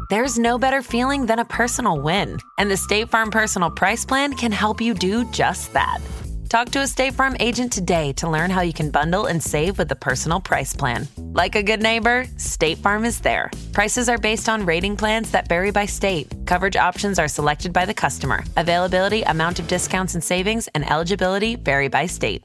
There's no better feeling than a personal win, and the State Farm Personal Price Plan can help you do just that. Talk to a State Farm agent today to learn how you can bundle and save with the Personal Price Plan. Like a good neighbor, State Farm is there. Prices are based on rating plans that vary by state. Coverage options are selected by the customer. Availability, amount of discounts and savings, and eligibility vary by state.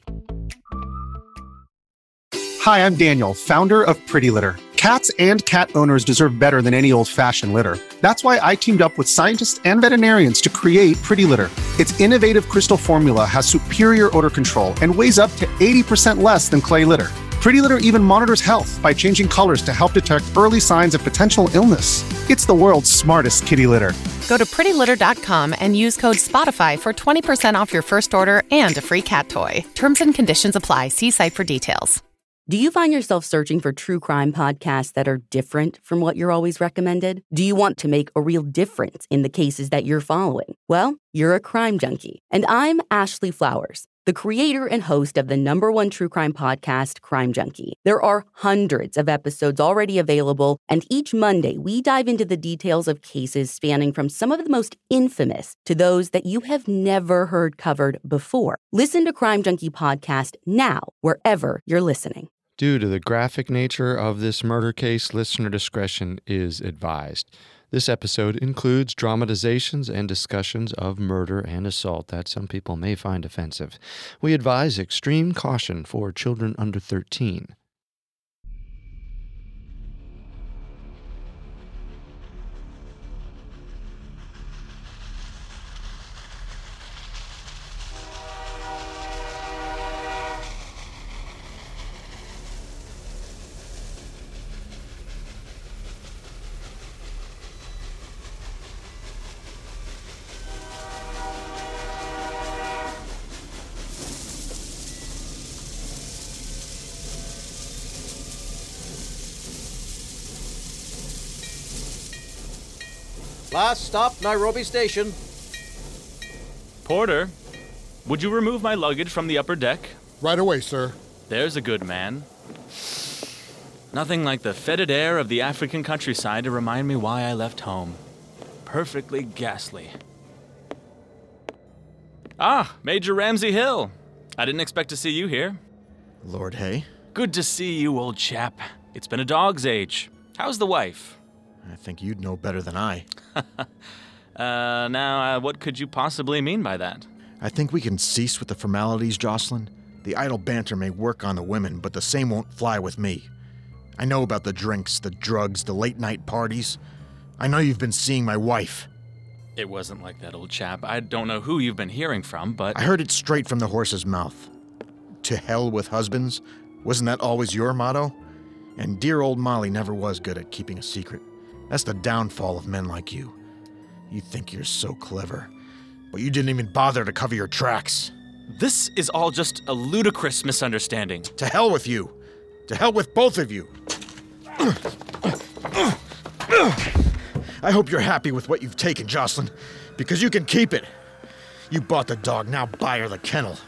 Hi, I'm Daniel, founder of Pretty Litter. Cats and cat owners deserve better than any old-fashioned litter. That's why I teamed up with scientists and veterinarians to create Pretty Litter. Its innovative crystal formula has superior odor control and weighs up to 80% less than clay litter. Pretty Litter even monitors health by changing colors to help detect early signs of potential illness. It's the world's smartest kitty litter. Go to prettylitter.com and use code SPOTIFY for 20% off your first order and a free cat toy. Terms and conditions apply. See site for details. Do you find yourself searching for true crime podcasts that are different from what you're always recommended? Do you want to make a real difference in the cases that you're following? Well, you're a crime junkie. And I'm Ashley Flowers, the creator and host of the #1 true crime podcast, Crime Junkie. There are hundreds of episodes already available, and each Monday we dive into the details of cases spanning from some of the most infamous to those that you have never heard covered before. Listen to Crime Junkie podcast now, wherever you're listening. Due to the graphic nature of this murder case, listener discretion is advised. This episode includes dramatizations and discussions of murder and assault that some people may find offensive. We advise extreme caution for children under 13. Last stop, Nairobi Station. Porter, would you remove my luggage from the upper deck? Right away, sir. There's a good man. Nothing like the fetid air of the African countryside to remind me why I left home. Perfectly ghastly. Ah, Major Ramsey Hill. I didn't expect to see you here. Lord Hay? Good to see you, old chap. It's been a dog's age. How's the wife? I think you'd know better than I. Now, what could you possibly mean by that? I think we can cease with the formalities, Jocelyn. The idle banter may work on the women, but the same won't fly with me. I know about the drinks, the drugs, the late-night parties. I know you've been seeing my wife. It wasn't like that, old chap. I don't know who you've been hearing from, but... I heard it straight from the horse's mouth. To hell with husbands? Wasn't that always your motto? And dear old Molly never was good at keeping a secret. That's the downfall of men like you. You think you're so clever, but you didn't even bother to cover your tracks. This is all just a ludicrous misunderstanding. To hell with you. To hell with both of you. I hope you're happy with what you've taken, Jocelyn, because you can keep it. You bought the dog, now buy her the kennel.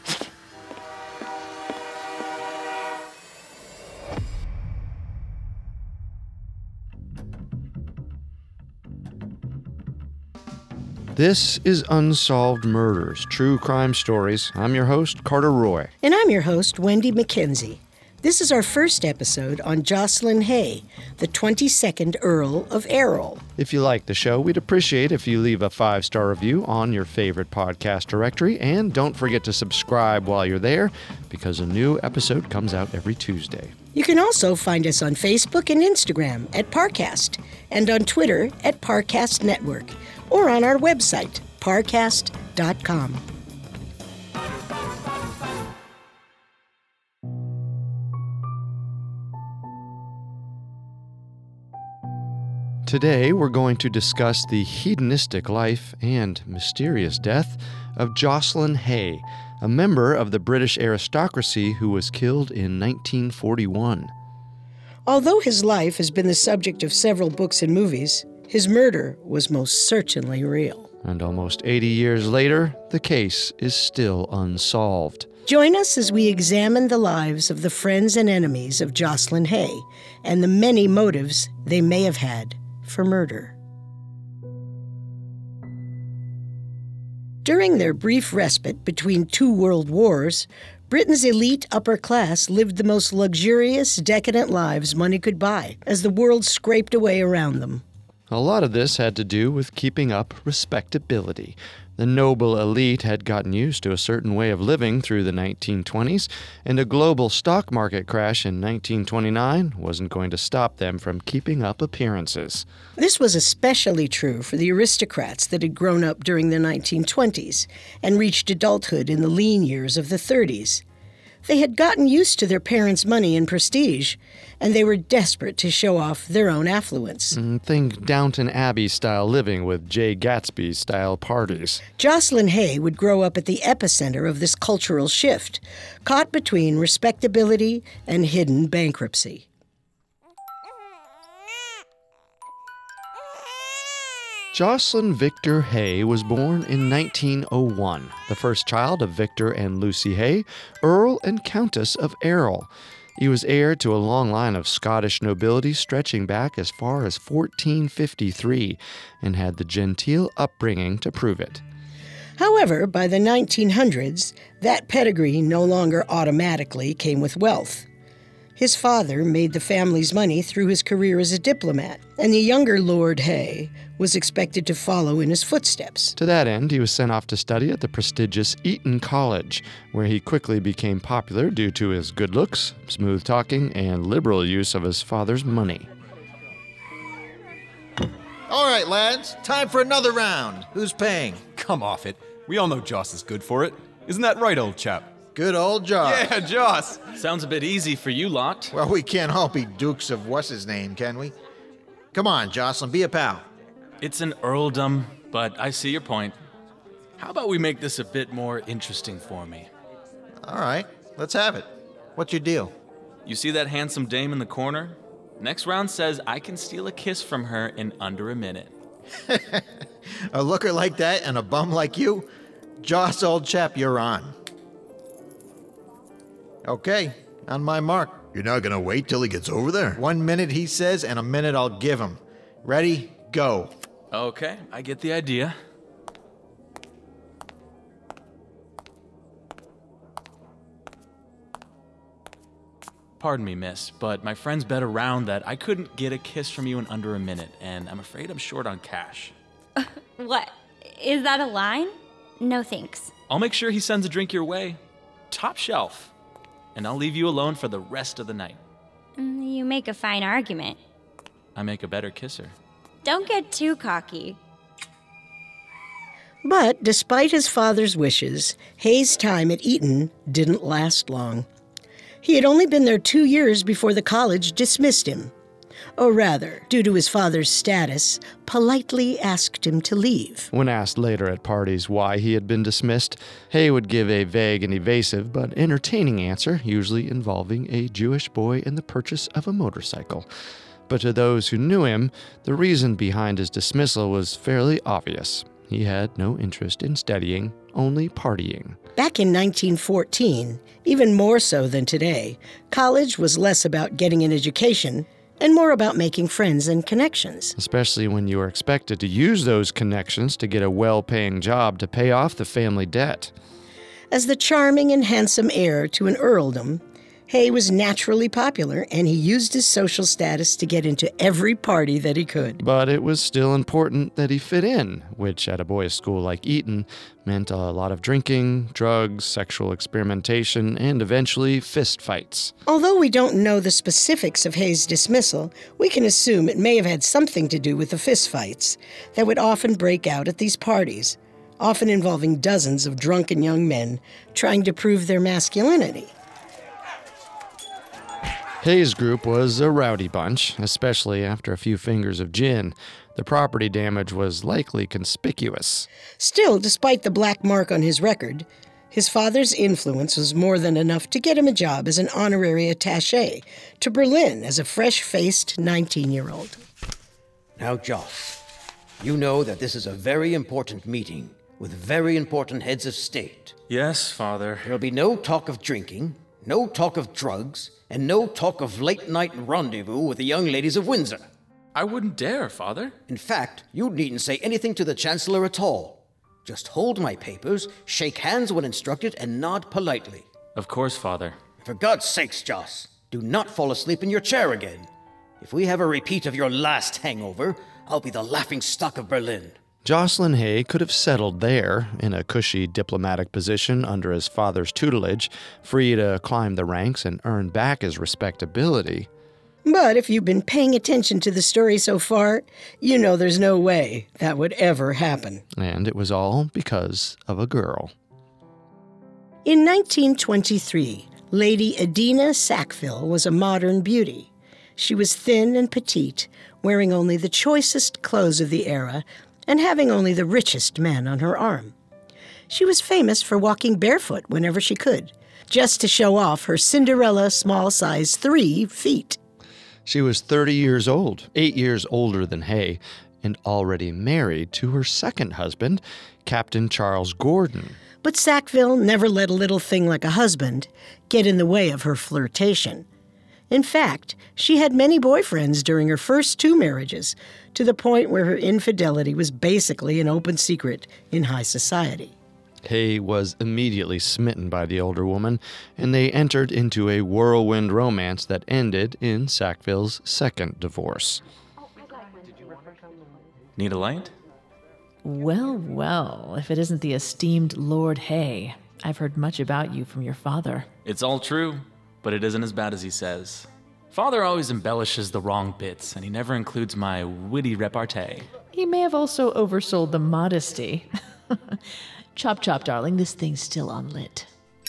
This is Unsolved Murders, True Crime Stories. I'm your host, Carter Roy. And I'm your host, Wendy McKenzie. This is our first episode on Jocelyn Hay, the 22nd Earl of Errol. If you like the show, we'd appreciate if you leave a 5-star review on your favorite podcast directory, and don't forget to subscribe while you're there, because a new episode comes out every Tuesday. You can also find us on Facebook and Instagram at Parcast, and on Twitter at Parcast Network, or on our website, parcast.com. Today, we're going to discuss the hedonistic life and mysterious death of Jocelyn Hay, a member of the British aristocracy who was killed in 1941. Although his life has been the subject of several books and movies, his murder was most certainly real. And almost 80 years later, the case is still unsolved. Join us as we examine the lives of the friends and enemies of Jocelyn Hay and the many motives they may have had for murder. During their brief respite between two world wars, Britain's elite upper class lived the most luxurious, decadent lives money could buy as the world scraped away around them. A lot of this had to do with keeping up respectability. The noble elite had gotten used to a certain way of living through the 1920s, and a global stock market crash in 1929 wasn't going to stop them from keeping up appearances. This was especially true for the aristocrats that had grown up during the 1920s and reached adulthood in the lean years of the 30s. They had gotten used to their parents' money and prestige, and they were desperate to show off their own affluence. Think Downton Abbey-style living with Jay Gatsby-style parties. Jocelyn Hay would grow up at the epicenter of this cultural shift, caught between respectability and hidden bankruptcy. Jocelyn Victor Hay was born in 1901, the first child of Victor and Lucy Hay, Earl and Countess of Errol. He was heir to a long line of Scottish nobility stretching back as far as 1453 and had the genteel upbringing to prove it. However, by the 1900s, that pedigree no longer automatically came with wealth. His father made the family's money through his career as a diplomat, and the younger Lord Hay was expected to follow in his footsteps. To that end, he was sent off to study at the prestigious Eton College, where he quickly became popular due to his good looks, smooth talking, and liberal use of his father's money. All right, lads, time for another round. Who's paying? Come off it. We all know Joss is good for it. Isn't that right, old chap? Good old Joss. Yeah, Joss. Sounds a bit easy for you lot. Well, we can't all be dukes of what's-his-name, can we? Come on, Jocelyn, be a pal. It's an earldom, but I see your point. How about we make this a bit more interesting for me? All right, let's have it. What's your deal? You see that handsome dame in the corner? Next round says I can steal a kiss from her in under a minute. A looker like that and a bum like you? Joss, old chap, you're on. Okay, on my mark. You're not gonna wait till he gets over there? 1 minute, he says, and a minute I'll give him. Ready? Go. Okay, I get the idea. Pardon me, miss, but my friends bet around that I couldn't get a kiss from you in under a minute, and I'm afraid I'm short on cash. What? Is that a line? No thanks. I'll make sure he sends a drink your way. Top shelf. And I'll leave you alone for the rest of the night. You make a fine argument. I make a better kisser. Don't get too cocky. But despite his father's wishes, Hay's time at Eton didn't last long. He had only been there 2 years before the college dismissed him. Or rather, due to his father's status, politely asked him to leave. When asked later at parties why he had been dismissed, Hay would give a vague and evasive but entertaining answer, usually involving a Jewish boy and the purchase of a motorcycle. But to those who knew him, the reason behind his dismissal was fairly obvious. He had no interest in studying, only partying. Back in 1914, even more so than today, college was less about getting an education and more about making friends and connections. Especially when you were expected to use those connections to get a well-paying job to pay off the family debt. As the charming and handsome heir to an earldom, Hay was naturally popular, and he used his social status to get into every party that he could. But it was still important that he fit in, which at a boys' school like Eton meant a lot of drinking, drugs, sexual experimentation, and eventually fist fights. Although we don't know the specifics of Hay's dismissal, we can assume it may have had something to do with the fist fights that would often break out at these parties, often involving dozens of drunken young men trying to prove their masculinity. Hay's group was a rowdy bunch, especially after a few fingers of gin. The property damage was likely conspicuous. Still, despite the black mark on his record, his father's influence was more than enough to get him a job as an honorary attaché to Berlin as a fresh-faced 19-year-old. Now, Joss, you know that this is a very important meeting with very important heads of state. Yes, Father. There'll be no talk of drinking, no talk of drugs, and no talk of late-night rendezvous with the young ladies of Windsor. I wouldn't dare, Father. In fact, you needn't say anything to the Chancellor at all. Just hold my papers, shake hands when instructed, and nod politely. Of course, Father. For God's sakes, Joss, do not fall asleep in your chair again. If we have a repeat of your last hangover, I'll be the laughingstock of Berlin. Jocelyn Hay could have settled there, in a cushy diplomatic position under his father's tutelage, free to climb the ranks and earn back his respectability. But if you've been paying attention to the story so far, you know there's no way that would ever happen. And it was all because of a girl. In 1923, Lady Adina Sackville was a modern beauty. She was thin and petite, wearing only the choicest clothes of the era, and having only the richest men on her arm. She was famous for walking barefoot whenever she could, just to show off her Cinderella small size 3 feet. She was 30 years old, 8 years older than Hay, and already married to her second husband, Captain Charles Gordon. But Sackville never let a little thing like a husband get in the way of her flirtation. In fact, she had many boyfriends during her first 2 marriages, to the point where her infidelity was basically an open secret in high society. Hay was immediately smitten by the older woman, and they entered into a whirlwind romance that ended in Sackville's second divorce. Need a light? Well, well, if it isn't the esteemed Lord Hay. I've heard much about you from your father. It's all true, but it isn't as bad as he says. Father always embellishes the wrong bits, and he never includes my witty repartee. He may have also oversold the modesty. Chop, chop, darling, this thing's still unlit.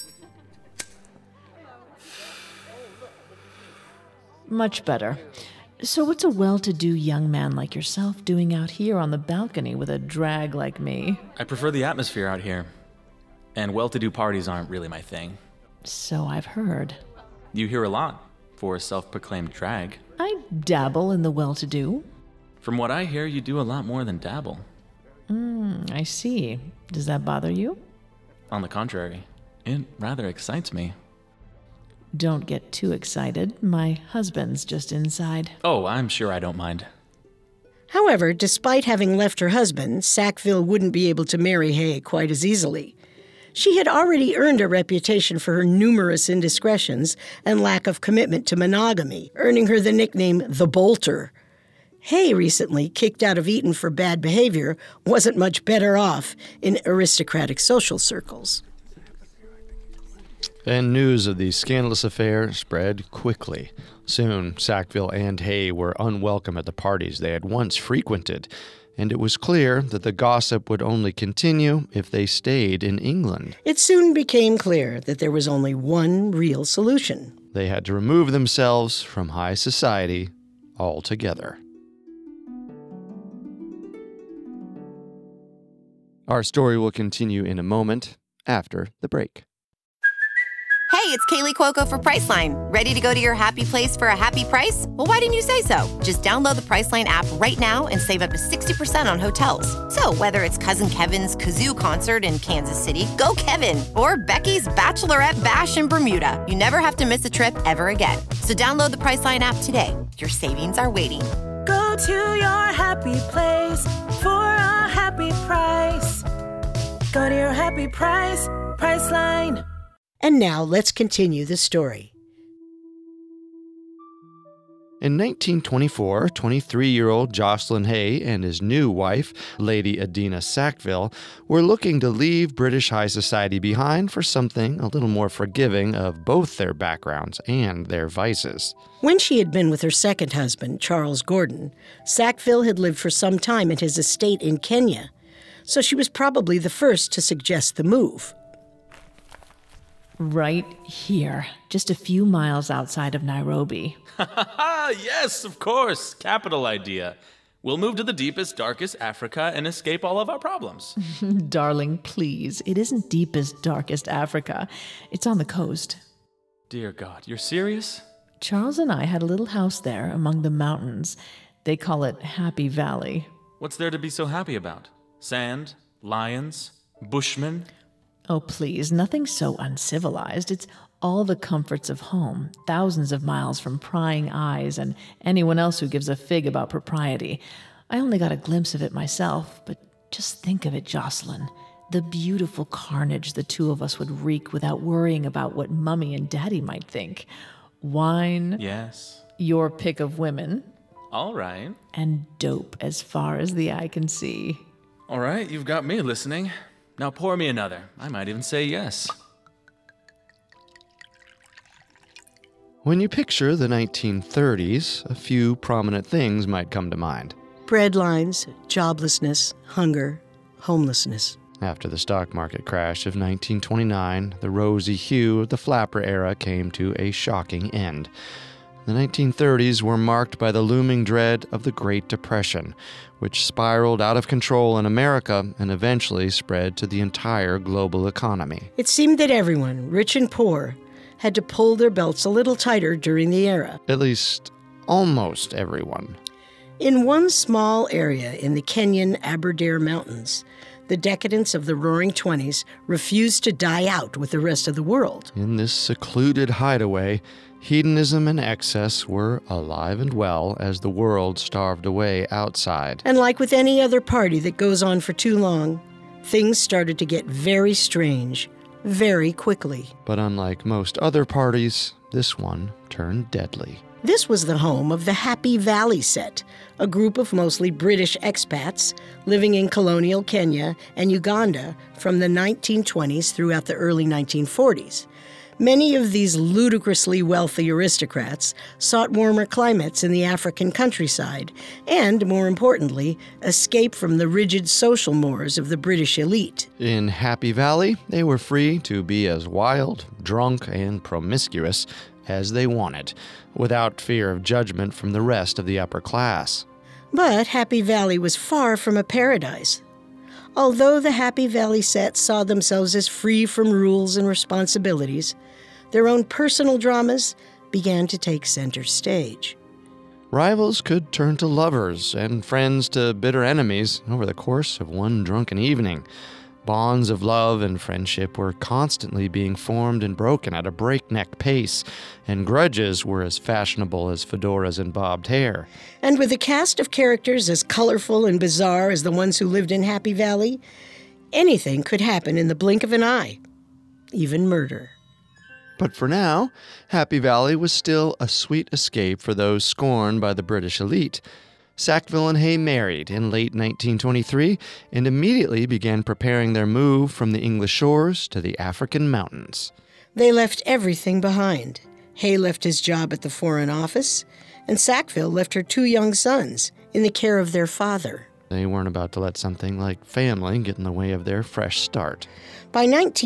Much better. So what's a well-to-do young man like yourself doing out here on the balcony with a drag like me? I prefer the atmosphere out here, and well-to-do parties aren't really my thing. So I've heard. You hear a lot for a self-proclaimed drag. I dabble in the well-to-do. From what I hear, you do a lot more than dabble. I see. Does that bother you? On the contrary, it rather excites me. Don't get too excited. My husband's just inside. Oh, I'm sure I don't mind. However, despite having left her husband, Sackville wouldn't be able to marry Hay quite as easily. She had already earned a reputation for her numerous indiscretions and lack of commitment to monogamy, earning her the nickname the Bolter. Hay, recently kicked out of Eton for bad behavior, wasn't much better off in aristocratic social circles. And news of the scandalous affair spread quickly. Soon, Sackville and Hay were unwelcome at the parties they had once frequented, and it was clear that the gossip would only continue if they stayed in England. It soon became clear that there was only one real solution. They had to remove themselves from high society altogether. Our story will continue in a moment after the break. Hey, it's Kaylee Cuoco for Priceline. Ready to go to your happy place for a happy price? Well, why didn't you say so? Just download the Priceline app right now and save up to 60% on hotels. So whether it's Cousin Kevin's Kazoo Concert in Kansas City, go Kevin, or Becky's Bachelorette Bash in Bermuda, you never have to miss a trip ever again. So download the Priceline app today. Your savings are waiting. Go to your happy place for a happy price. Go to your happy price, Priceline. And now let's continue the story. In 1924, 23-year-old Jocelyn Hay and his new wife, Lady Adina Sackville, were looking to leave British high society behind for something a little more forgiving of both their backgrounds and their vices. When she had been with her second husband, Charles Gordon, Sackville had lived for some time at his estate in Kenya, so she was probably the first to suggest the move. Right here, just a few miles outside of Nairobi. Yes, of course. Capital idea. We'll move to the deepest, darkest Africa and escape all of our problems. Darling, please. It isn't deepest, darkest Africa. It's on the coast. Dear God, you're serious? Charles and I had a little house there among the mountains. They call it Happy Valley. What's there to be so happy about? Sand? Lions? Bushmen? Oh, please, nothing so uncivilized. It's all the comforts of home, thousands of miles from prying eyes and anyone else who gives a fig about propriety. I only got a glimpse of it myself, but Just think of it, Jocelyn. The beautiful carnage the two of us would wreak without worrying about what Mummy and Daddy might think. Wine. Yes. Your pick of women. All right. And dope as far as the eye can see. All right, you've got me listening. Now pour me another. I might even say yes. When you picture the 1930s, a few prominent things might come to mind. Bread lines, joblessness, hunger, homelessness. After the stock market crash of 1929, the rosy hue of the flapper era came to a shocking end. The 1930s were marked by the looming dread of the Great Depression, which spiraled out of control in America and eventually spread to the entire global economy. It seemed that everyone, rich and poor, had to pull their belts a little tighter during the era. At least, almost everyone. In one small area in the Kenyan Aberdare Mountains, the decadence of the Roaring Twenties refused to die out with the rest of the world. In this secluded hideaway, hedonism and excess were alive and well as the world starved away outside. And like with any other party that goes on for too long, things started to get very strange, very quickly. But unlike most other parties, this one turned deadly. This was the home of the Happy Valley Set, a group of mostly British expats living in colonial Kenya and Uganda from the 1920s throughout the early 1940s. Many of these ludicrously wealthy aristocrats sought warmer climates in the African countryside and, more importantly, escape from the rigid social mores of the British elite. In Happy Valley, they were free to be as wild, drunk, and promiscuous as they wanted, without fear of judgment from the rest of the upper class. But Happy Valley was far from a paradise. Although the Happy Valley Set saw themselves as free from rules and responsibilities, their own personal dramas began to take center stage. Rivals could turn to lovers and friends to bitter enemies over the course of one drunken evening. Bonds of love and friendship were constantly being formed and broken at a breakneck pace, and grudges were as fashionable as fedoras and bobbed hair. And with a cast of characters as colorful and bizarre as the ones who lived in Happy Valley, anything could happen in the blink of an eye, even murder. But for now, Happy Valley was still a sweet escape for those scorned by the British elite. Sackville and Hay married in late 1923 and immediately began preparing their move from the English shores to the African mountains. They left everything behind. Hay left his job at the Foreign Office, and Sackville left her 2 young sons in the care of their father. They weren't about to let something like family get in the way of their fresh start. By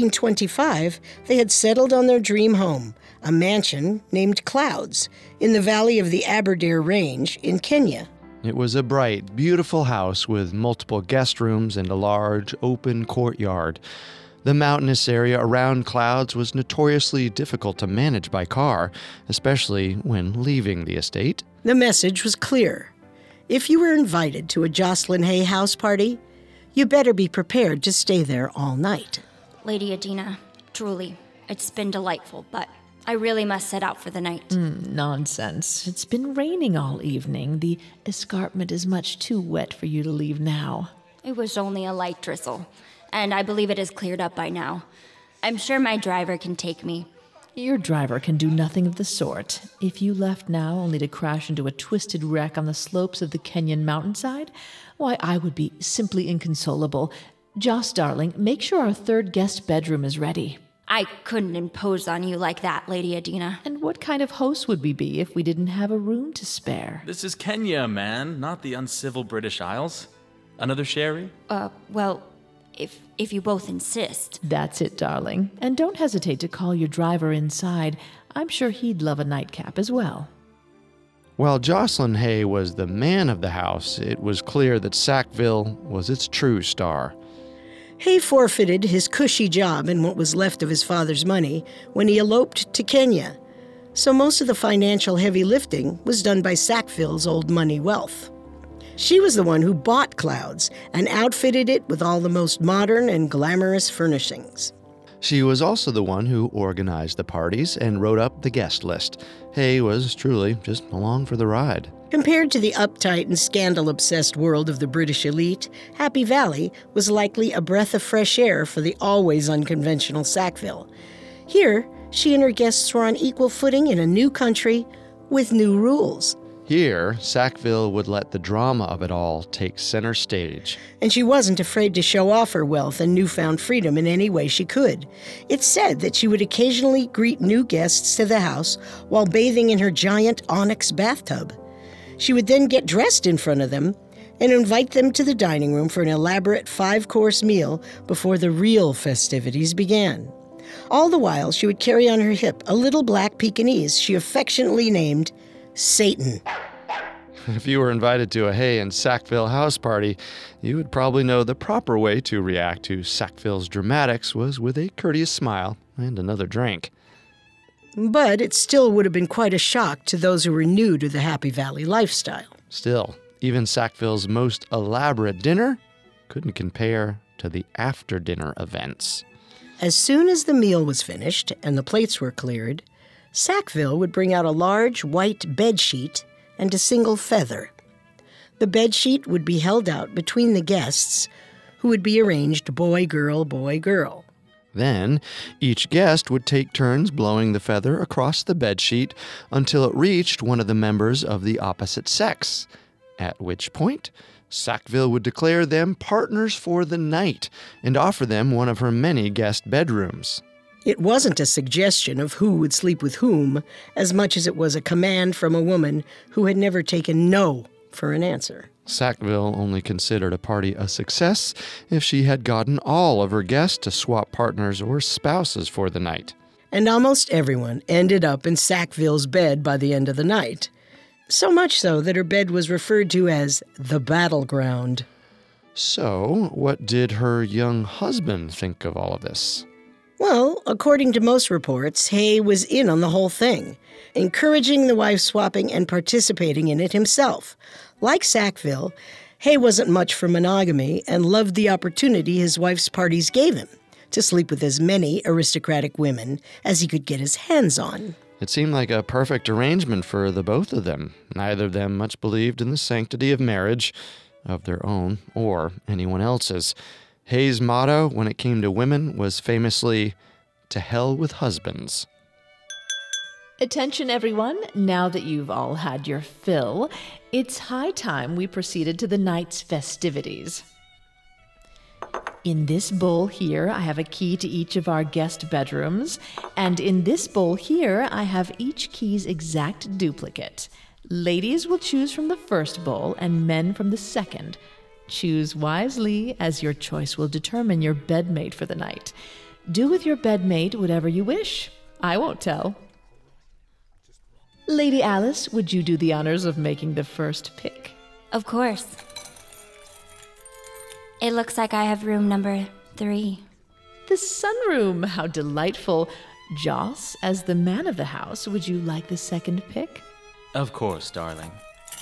1925, they had settled on their dream home, a mansion named Clouds, in the valley of the Aberdare Range in Kenya. It was a bright, beautiful house with multiple guest rooms and a large, open courtyard. The mountainous area around Clouds was notoriously difficult to manage by car, especially when leaving the estate. The message was clear. If you were invited to a Jocelyn Hay house party, you better be prepared to stay there all night. Lady Adina, truly, it's been delightful, but I really must set out for the night. Nonsense. It's been raining all evening. The escarpment is much too wet for you to leave now. It was only a light drizzle, and I believe it is cleared up by now. I'm sure my driver can take me. Your driver can do nothing of the sort. If you left now only to crash into a twisted wreck on the slopes of the Kenyan mountainside, why, I would be simply inconsolable. Joss, darling, make sure our 3rd guest bedroom is ready. I couldn't impose on you like that, Lady Adina. And what kind of host would we be if we didn't have a room to spare? This is Kenya, man, not the uncivil British Isles. Another sherry? Well, if you both insist. That's it, darling. And don't hesitate to call your driver inside. I'm sure he'd love a nightcap as well. While Jocelyn Hay was the man of the house, it was clear that Sackville was its true star. Hay forfeited his cushy job and what was left of his father's money when he eloped to Kenya, so most of the financial heavy lifting was done by Sackville's old money wealth. She was the one who bought Clouds and outfitted it with all the most modern and glamorous furnishings. She was also the one who organized the parties and wrote up the guest list. Hay was truly just along for the ride. Compared to the uptight and scandal-obsessed world of the British elite, Happy Valley was likely a breath of fresh air for the always unconventional Sackville. Here, she and her guests were on equal footing in a new country with new rules. Here, Sackville would let the drama of it all take center stage. And she wasn't afraid to show off her wealth and newfound freedom in any way she could. It's said that she would occasionally greet new guests to the house while bathing in her giant onyx bathtub. She would then get dressed in front of them and invite them to the dining room for an elaborate 5-course meal before the real festivities began. All the while, she would carry on her hip a little black Pekingese she affectionately named Satan. If you were invited to a Hay and Sackville house party, you would probably know the proper way to react to Sackville's dramatics was with a courteous smile and another drink. But it still would have been quite a shock to those who were new to the Happy Valley lifestyle. Still, even Sackville's most elaborate dinner couldn't compare to the after-dinner events. As soon as the meal was finished and the plates were cleared, Sackville would bring out a large white bedsheet and a single feather. The bedsheet would be held out between the guests, who would be arranged boy, girl, boy, girl. Then, each guest would take turns blowing the feather across the bedsheet until it reached one of the members of the opposite sex, at which point Sackville would declare them partners for the night and offer them one of her many guest bedrooms. It wasn't a suggestion of who would sleep with whom, as much as it was a command from a woman who had never taken no for an answer. Sackville only considered a party a success if she had gotten all of her guests to swap partners or spouses for the night. And almost everyone ended up in Sackville's bed by the end of the night. So much so that her bed was referred to as the battleground. So, what did her young husband think of all of this? Well, according to most reports, Hay was in on the whole thing, encouraging the wife swapping and participating in it himself. Like Sackville, Hay wasn't much for monogamy and loved the opportunity his wife's parties gave him to sleep with as many aristocratic women as he could get his hands on. It seemed like a perfect arrangement for the both of them. Neither of them much believed in the sanctity of marriage, of their own or anyone else's. Hay's motto when it came to women was famously, "To hell with husbands." Attention, everyone. Now that you've all had your fill, it's high time we proceeded to the night's festivities. In this bowl here, I have a key to each of our guest bedrooms, and in this bowl here, I have each key's exact duplicate. Ladies will choose from the first bowl, and men from the second. Choose wisely, as your choice will determine your bedmate for the night. Do with your bedmate whatever you wish. I won't tell. Lady Alice, would you do the honors of making the first pick? Of course. It looks like I have room number 3. The sunroom, how delightful. Joss, as the man of the house, would you like the second pick? Of course, darling.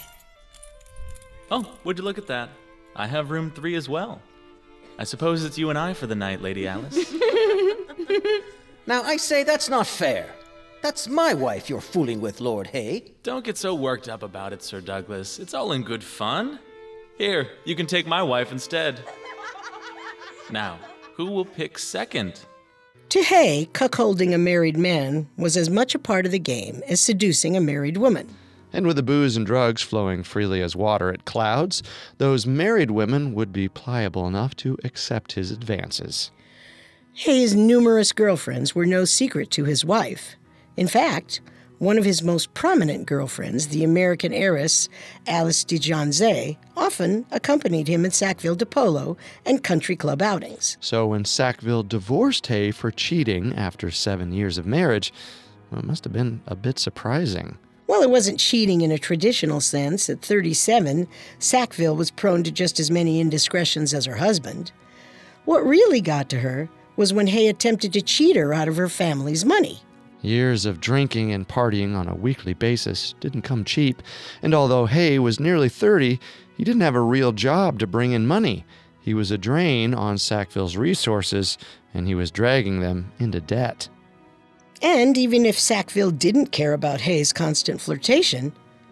Oh, would you look at that? I have room 3 as well. I suppose it's you and I for the night, Lady Alice. Now, I say that's not fair. That's my wife you're fooling with, Lord Hay. Don't get so worked up about it, Sir Douglas. It's all in good fun. Here, you can take my wife instead. Now, who will pick second? To Hay, cuckolding a married man was as much a part of the game as seducing a married woman. And with the booze and drugs flowing freely as water at Clouds, those married women would be pliable enough to accept his advances. Hay's numerous girlfriends were no secret to his wife. In fact, one of his most prominent girlfriends, the American heiress Alice de Jonzé, often accompanied him in Sackville to polo and country club outings. So when Sackville divorced Hay for cheating after 7 years of marriage, well, it must have been a bit surprising. Well, it wasn't cheating in a traditional sense. At 37, Sackville was prone to just as many indiscretions as her husband. What really got to her was when Hay attempted to cheat her out of her family's money. Years of drinking and partying on a weekly basis didn't come cheap, and although Hay was nearly 30, he didn't have a real job to bring in money. He was a drain on Sackville's resources, and he was dragging them into debt. And even if Sackville didn't care about Hay's constant flirtation,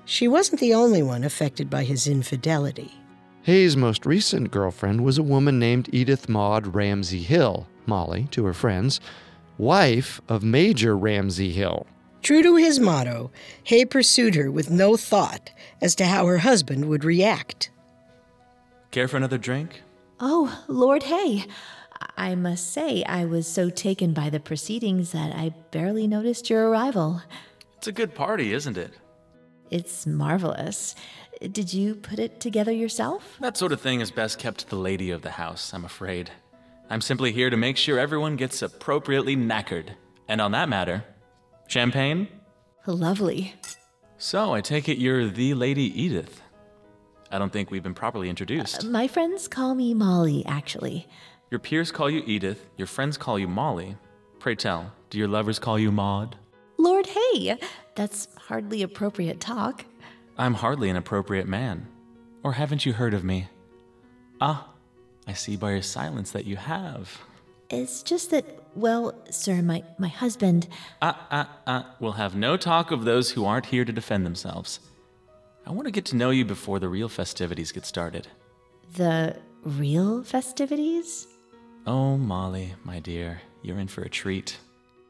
She wasn't the only one affected by his infidelity. Hay's most recent girlfriend was a woman named Edith Maud Ramsey Hill, Molly to her friends, wife of Major Ramsey Hill. True to his motto, Hay pursued her with no thought as to how her husband would react. Care for another drink? Oh, Lord Hay. I must say, I was so taken by the proceedings that I barely noticed your arrival. It's a good party, isn't it? It's marvelous. Did you put it together yourself? That sort of thing is best kept to the lady of the house, I'm afraid. I'm simply here to make sure everyone gets appropriately knackered. And on that matter, champagne? Lovely. So, I take it you're the Lady Edith. I don't think we've been properly introduced. My friends call me Molly, actually. Your peers call you Edith, your friends call you Molly. Pray tell, do your lovers call you Maud? Lord Hay, that's hardly appropriate talk. I'm hardly an appropriate man. Or haven't you heard of me? Ah, I see by your silence that you have. It's just that, well, sir, my husband... We'll have no talk of those who aren't here to defend themselves. I want to get to know you before the real festivities get started. The real festivities? Oh, Molly, my dear, you're in for a treat.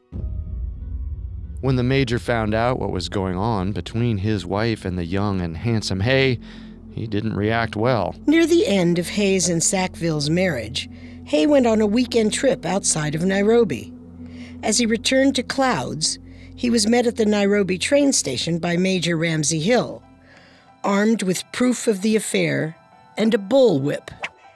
When the Major found out what was going on between his wife and the young and handsome Hay, he didn't react well. Near the end of Hay's and Sackville's marriage, Hay went on a weekend trip outside of Nairobi. As he returned to Clouds, he was met at the Nairobi train station by Major Ramsey Hill, armed with proof of the affair and a bullwhip.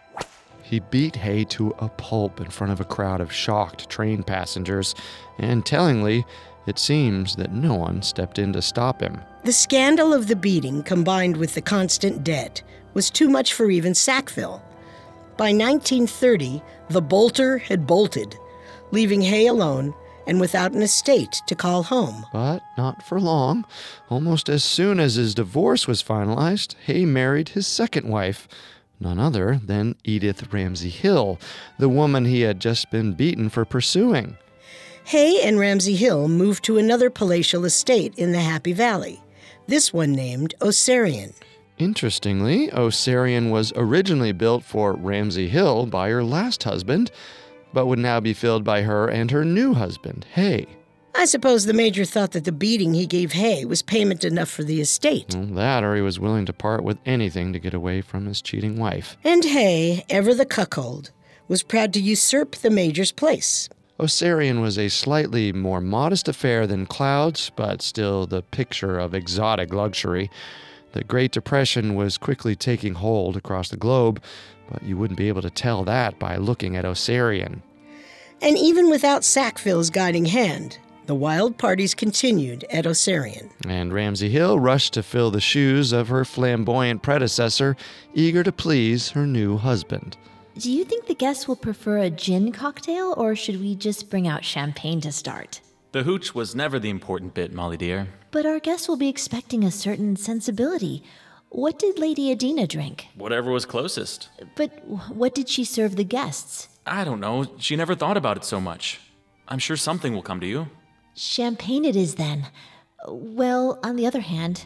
He beat Hay to a pulp in front of a crowd of shocked train passengers, and tellingly, it seems that no one stepped in to stop him. The scandal of the beating, combined with the constant debt, was too much for even Sackville. By 1930, the bolter had bolted, leaving Hay alone and without an estate to call home. But not for long. Almost as soon as his divorce was finalized, Hay married his second wife, none other than Edith Ramsey Hill, the woman he had just been beaten for pursuing. Hay and Ramsey Hill moved to another palatial estate in the Happy Valley, this one named Osarian. Interestingly, Osarian was originally built for Ramsey Hill by her last husband, but would now be filled by her and her new husband, Hay. I suppose the Major thought that the beating he gave Hay was payment enough for the estate. Well, that or he was willing to part with anything to get away from his cheating wife. And Hay, ever the cuckold, was proud to usurp the Major's place. Osarian was a slightly more modest affair than Clouds, but still the picture of exotic luxury. The Great Depression was quickly taking hold across the globe, but you wouldn't be able to tell that by looking at Osarian. And even without Sackville's guiding hand, the wild parties continued at Osarian. And Ramsey Hill rushed to fill the shoes of her flamboyant predecessor, eager to please her new husband. Do you think the guests will prefer a gin cocktail, or should we just bring out champagne to start? The hooch was never the important bit, Molly dear. But our guests will be expecting a certain sensibility. What did Lady Adina drink? Whatever was closest. But what did she serve the guests? I don't know. She never thought about it so much. I'm sure something will come to you. Champagne it is, then. Well, on the other hand...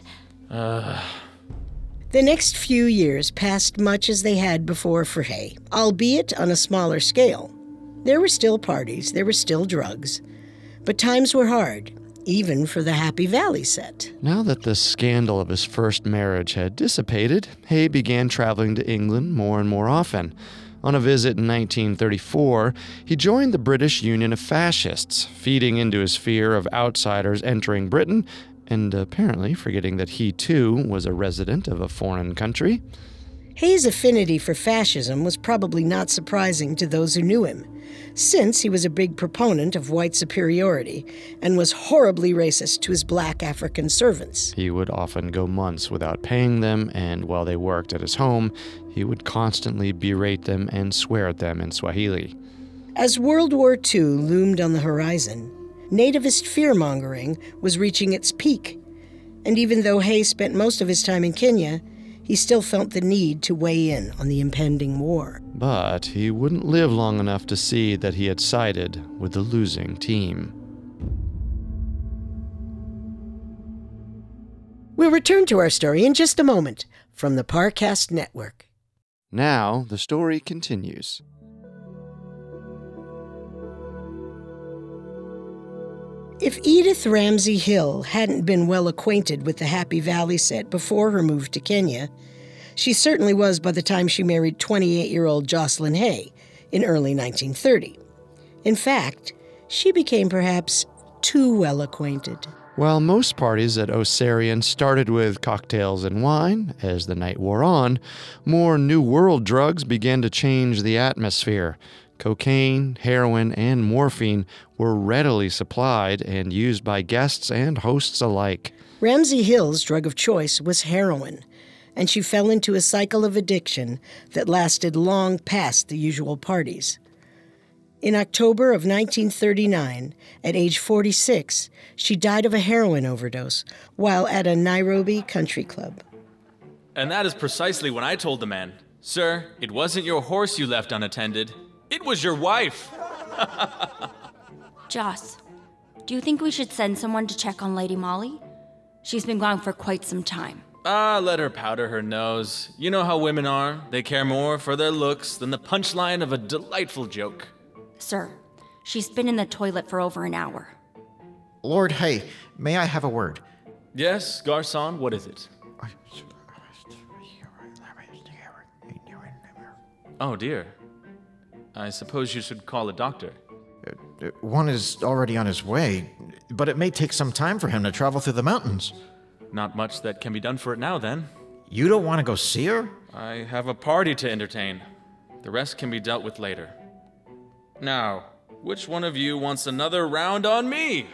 The next few years passed much as they had before for Hay, albeit on a smaller scale. There were still parties, there were still drugs, but times were hard, even for the Happy Valley set. Now that the scandal of his first marriage had dissipated, Hay began traveling to England more and more often. On a visit in 1934, he joined the British Union of Fascists, feeding into his fear of outsiders entering Britain, and apparently forgetting that he, too, was a resident of a foreign country. Hay's affinity for fascism was probably not surprising to those who knew him, since he was a big proponent of white superiority and was horribly racist to his black African servants. He would often go months without paying them, and while they worked at his home, he would constantly berate them and swear at them in Swahili. As World War II loomed on the horizon, nativist fear-mongering was reaching its peak, and even though Hay spent most of his time in Kenya, he still felt the need to weigh in on the impending war. But he wouldn't live long enough to see that he had sided with the losing team. We'll return to our story in just a moment from the Parcast Network. Now, the story continues. If Edith Ramsay Hill hadn't been well acquainted with the Happy Valley set before her move to Kenya, she certainly was by the time she married 28-year-old Jocelyn Hay in early 1930. In fact, she became perhaps too well acquainted. While most parties at Osarian started with cocktails and wine, as the night wore on, more New World drugs began to change the atmosphere. Cocaine, heroin, and morphine were readily supplied and used by guests and hosts alike. Ramsay Hill's drug of choice was heroin, and she fell into a cycle of addiction that lasted long past the usual parties. In October of 1939, at age 46, she died of a heroin overdose while at a Nairobi country club. And that is precisely when I told the man, "Sir, it wasn't your horse you left unattended. It was your wife." Joss, do you think we should send someone to check on Lady Molly? She's been gone for quite some time. Let her powder her nose. You know how women are. They care more for their looks than the punchline of a delightful joke. Sir, she's been in the toilet for over an hour. Lord Hay, may I have a word? Yes, Garçon, what is it? Oh dear. I suppose you should call a doctor. One is already on his way, but it may take some time for him to travel through the mountains. Not much that can be done for it now, then. You don't want to go see her? I have a party to entertain. The rest can be dealt with later. Now, which one of you wants another round on me?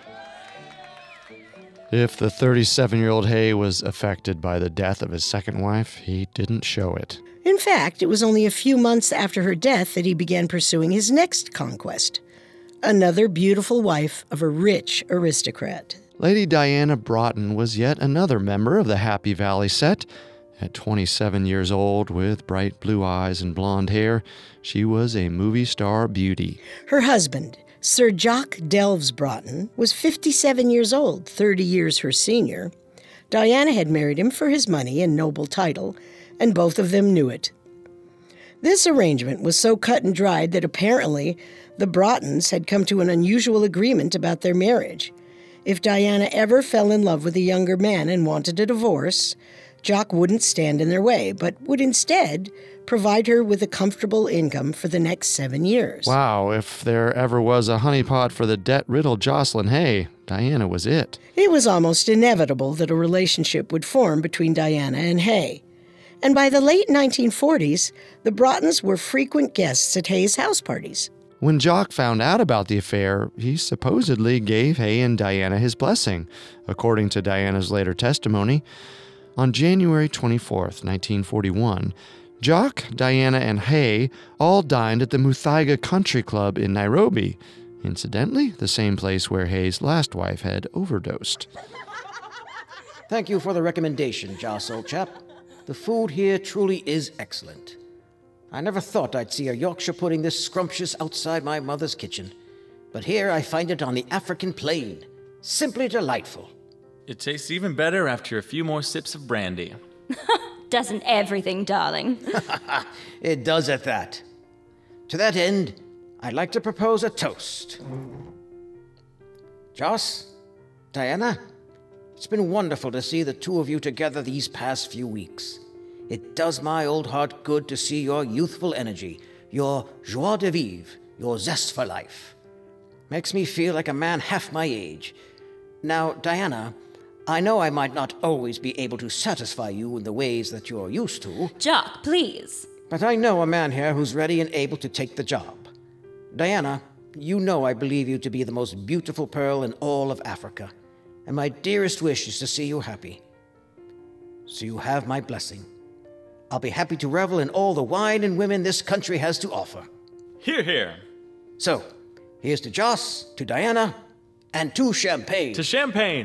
If the 37-year-old Hay was affected by the death of his second wife, he didn't show it. In fact, it was only a few months after her death that he began pursuing his next conquest, another beautiful wife of a rich aristocrat. Lady Diana Broughton was yet another member of the Happy Valley set. At 27 years old, with bright blue eyes and blonde hair, she was a movie star beauty. Her husband, Sir Jock Delves Broughton, was 57 years old, 30 years her senior. Diana had married him for his money and noble title, and both of them knew it. This arrangement was so cut and dried that apparently the Broughtons had come to an unusual agreement about their marriage. If Diana ever fell in love with a younger man and wanted a divorce, Jock wouldn't stand in their way, but would instead provide her with a comfortable income for the next 7 years. Wow, if there ever was a honeypot for the debt-riddled Jocelyn Hay, Diana was it. It was almost inevitable that a relationship would form between Diana and Hay. And by the late 1940s, the Broughtons were frequent guests at Hay's house parties. When Jock found out about the affair, he supposedly gave Hay and Diana his blessing, according to Diana's later testimony. On January 24th, 1941, Jock, Diana, and Hay all dined at the Muthaiga Country Club in Nairobi, incidentally, the same place where Hay's last wife had overdosed. Thank you for the recommendation, Joss, old chap. The food here truly is excellent. I never thought I'd see a Yorkshire pudding this scrumptious outside my mother's kitchen, but here I find it on the African plain. Simply delightful. It tastes even better after a few more sips of brandy. Doesn't everything, darling? It does at that. To that end, I'd like to propose a toast. Joss, Diana, it's been wonderful to see the two of you together these past few weeks. It does my old heart good to see your youthful energy, your joie de vivre, your zest for life. Makes me feel like a man half my age. Now, Diana, I know I might not always be able to satisfy you in the ways that you're used to. Jock, please. But I know a man here who's ready and able to take the job. Diana, you know I believe you to be the most beautiful pearl in all of Africa, and my dearest wish is to see you happy. So you have my blessing. I'll be happy to revel in all the wine and women this country has to offer. Hear, hear. So, here's to Joss, to Diana, and to champagne. To champagne.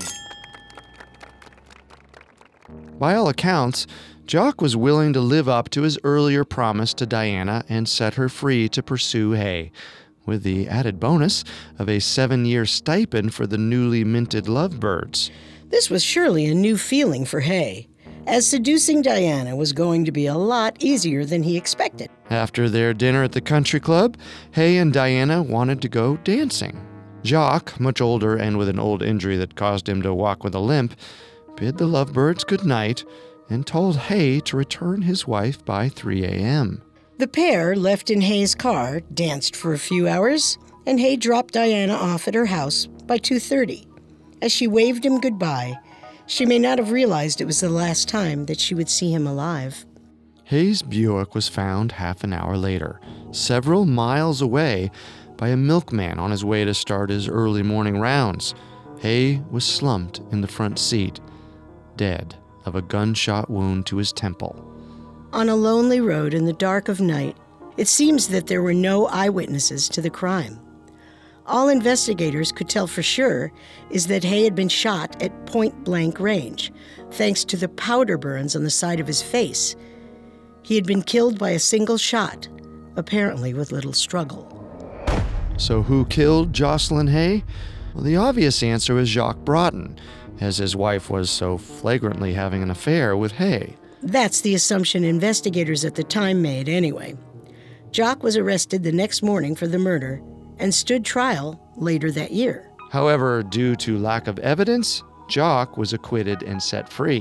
By all accounts, Jock was willing to live up to his earlier promise to Diana and set her free to pursue Hay, with the added bonus of a 7-year stipend for the newly minted lovebirds. This was surely a new feeling for Hay, as seducing Diana was going to be a lot easier than he expected. After their dinner at the country club, Hay and Diana wanted to go dancing. Jock, much older and with an old injury that caused him to walk with a limp, bid the lovebirds good night and told Hay to return his wife by 3 a.m. The pair left in Hay's car, danced for a few hours, and Hay dropped Diana off at her house by 2:30. As she waved him goodbye, she may not have realized it was the last time that she would see him alive. Hay's Buick was found half an hour later, several miles away, by a milkman on his way to start his early morning rounds. Hay was slumped in the front seat, dead of a gunshot wound to his temple. On a lonely road in the dark of night, it seems that there were no eyewitnesses to the crime. All investigators could tell for sure is that Hay had been shot at point-blank range, thanks to the powder burns on the side of his face. He had been killed by a single shot, apparently with little struggle. So who killed Jocelyn Hay? Well, the obvious answer was Jacques Broughton, as his wife was so flagrantly having an affair with Hay. That's the assumption investigators at the time made anyway. Jacques was arrested the next morning for the murder and stood trial later that year. However, due to lack of evidence, Jacques was acquitted and set free.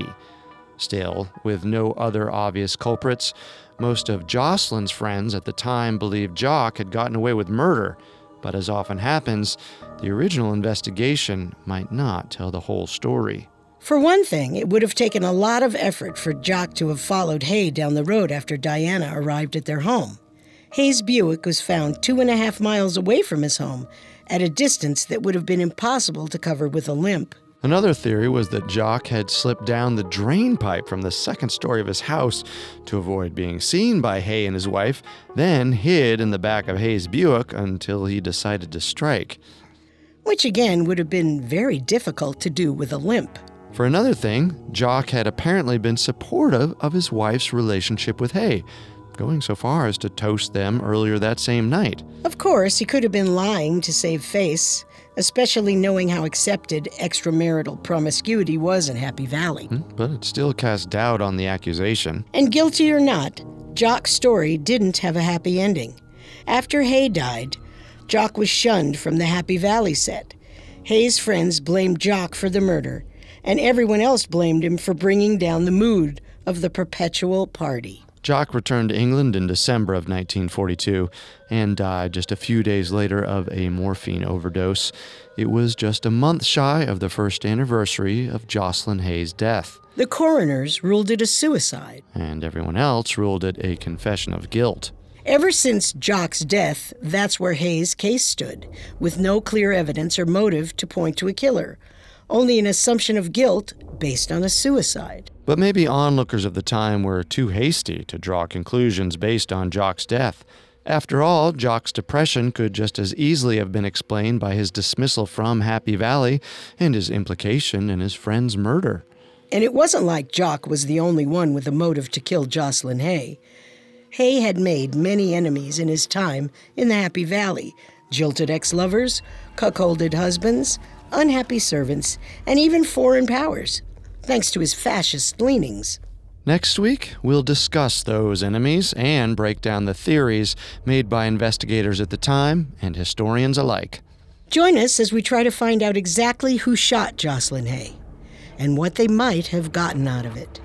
Still, with no other obvious culprits, most of Jocelyn's friends at the time believed Jacques had gotten away with murder, but as often happens, the original investigation might not tell the whole story. For one thing, it would have taken a lot of effort for Jacques to have followed Hay down the road after Diana arrived at their home. Hay's Buick was found 2.5 miles away from his home, at a distance that would have been impossible to cover with a limp. Another theory was that Jacques had slipped down the drain pipe from the second story of his house to avoid being seen by Hay and his wife, then hid in the back of Hay's Buick until he decided to strike. Which again would have been very difficult to do with a limp. For another thing, Jacques had apparently been supportive of his wife's relationship with Hay, going so far as to toast them earlier that same night. Of course, he could have been lying to save face, especially knowing how accepted extramarital promiscuity was in Happy Valley. But it still cast doubt on the accusation. And guilty or not, Jacques' story didn't have a happy ending. After Hay died, Jacques was shunned from the Happy Valley set. Hay's friends blamed Jacques for the murder, and everyone else blamed him for bringing down the mood of the perpetual party. Jacques returned to England in December of 1942 and died just a few days later of a morphine overdose. It was just a month shy of the first anniversary of Jocelyn Hay's death. The coroners ruled it a suicide. And everyone else ruled it a confession of guilt. Ever since Jacques' death, that's where Hay's case stood, with no clear evidence or motive to point to a killer. Only an assumption of guilt based on a suicide. But maybe onlookers of the time were too hasty to draw conclusions based on Jacques' death. After all, Jacques' depression could just as easily have been explained by his dismissal from Happy Valley and his implication in his friend's murder. And it wasn't like Jacques was the only one with a motive to kill Jocelyn Hay. Hay had made many enemies in his time in the Happy Valley: jilted ex-lovers, cuckolded husbands, unhappy servants, and even foreign powers, thanks to his fascist leanings. Next week, we'll discuss those enemies and break down the theories made by investigators at the time and historians alike. Join us as we try to find out exactly who shot Jocelyn Hay and what they might have gotten out of it.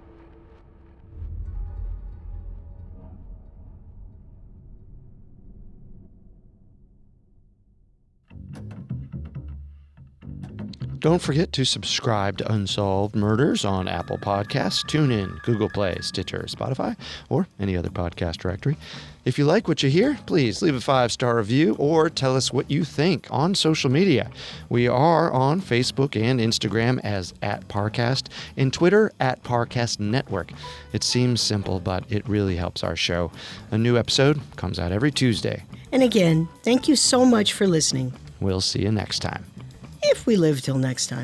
Don't forget to subscribe to Unsolved Murders on Apple Podcasts, TuneIn, Google Play, Stitcher, Spotify, or any other podcast directory. If you like what you hear, please leave a 5-star review or tell us what you think on social media. We are on Facebook and Instagram as @Parcast and Twitter @Parcast Network. It seems simple, but it really helps our show. A new episode comes out every Tuesday. And again, thank you so much for listening. We'll see you next time. If we live till next time.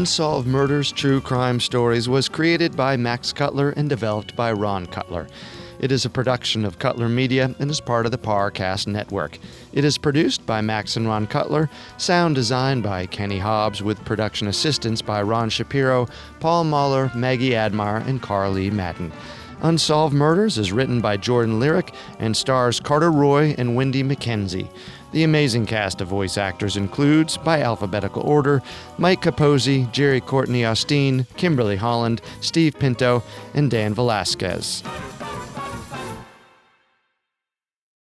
Unsolved Murders True Crime Stories was created by Max Cutler and developed by Ron Cutler. It is a production of Cutler Media and is part of the Parcast Network. It is produced by Max and Ron Cutler, sound design by Kenny Hobbs, with production assistance by Ron Shapiro, Paul Mahler, Maggie Admire, and Carly Madden. Unsolved Murders is written by Jordan Lyric and stars Carter Roy and Wendy McKenzie. The amazing cast of voice actors includes, by alphabetical order, Mike Capozzi, Jerry Courtney Austin, Kimberly Holland, Steve Pinto, and Dan Velasquez.